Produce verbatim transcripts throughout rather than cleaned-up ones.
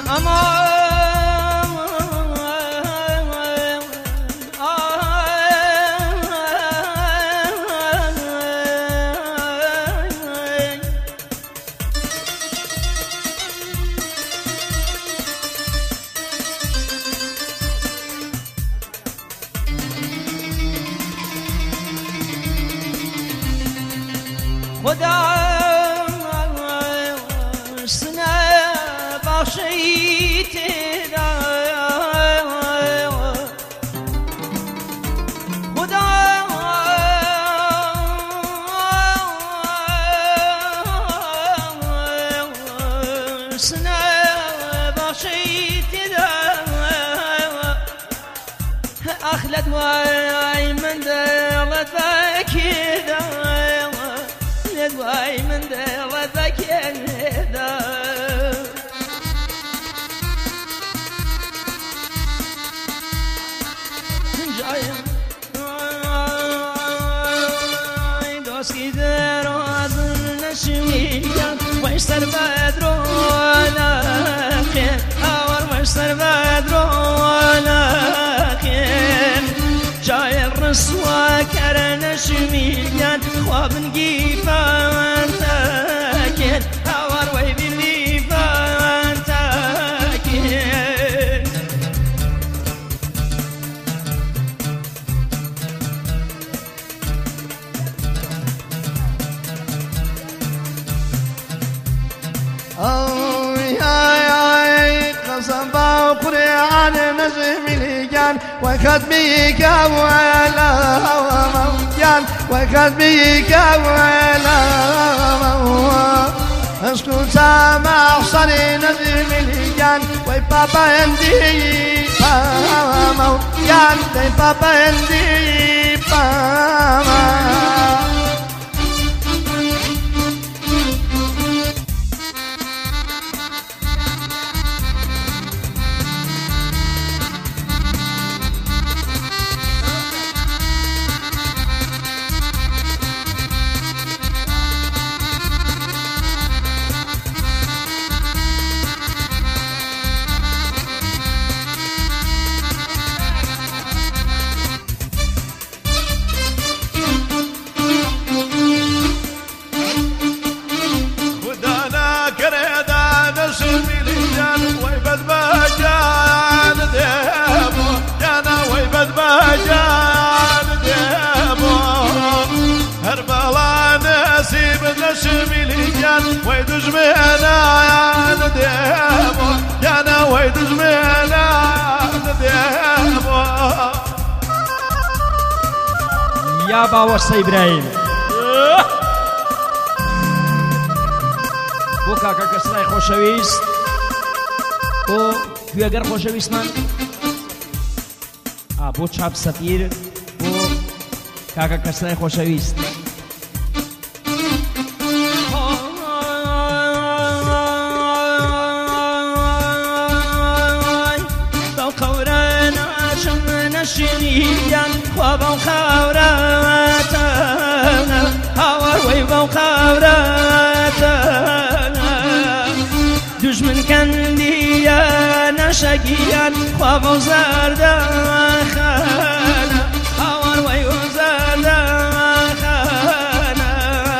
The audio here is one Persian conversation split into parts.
خدا سنه بخشی تیرا خدا سنه بخشی تیرا اخلد وای من دلت بکیدا واي من دلتك يدا جاي دوسكي دروز نشويا ويشتر بدرو لكن اور ويشتر بدرو لكن جاي الرسوا كرنا شميا خواب نجيفان تاكل اور ويبي ليفان تاكل أوي هاي هاي قسم باقري عن نجم الهجان وكتبيك ولا موجان وكتبيك ولا اسكت سامع صري نجم الهجان وي بابا عندي موجان وي بابا عندي بابا ويدج مهنا يا نديمو يا انا ويدج مهنا نديمو يا باوەستە ئیبراهیم بۆ کاکە کەسڵای خۆشەویست بۆ کوێگەر خۆشەویستمان بۆ چاپ سەفیر بۆ کاکە کەسڵای خۆشەویست شنيان خوابا وخاوراتنا هاور ويبا وخاوراتنا دجمن كنديانا شقيان خوابا وزارداخانا هاور ويبا وزارداخانا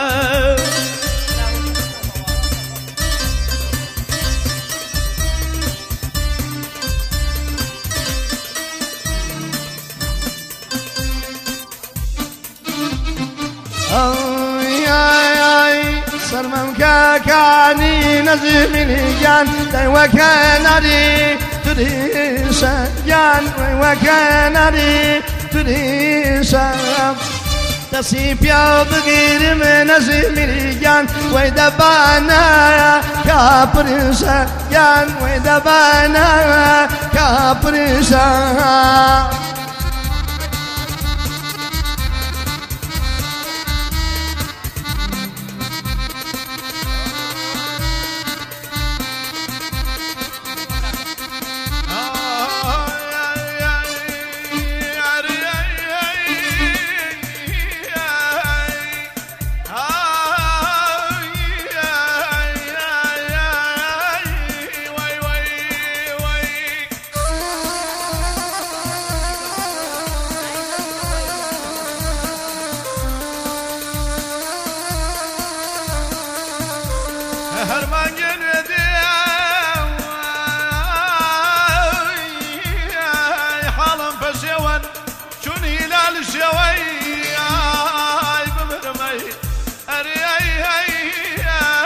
أوي أي أي سرمم كاكاني نزم الهجان داي وكانري تريسا جان وكانري تريسا تصيب يا بغير من نزم الهجان ويدبانا كابرسا جان ويدبانا كابرسا شوي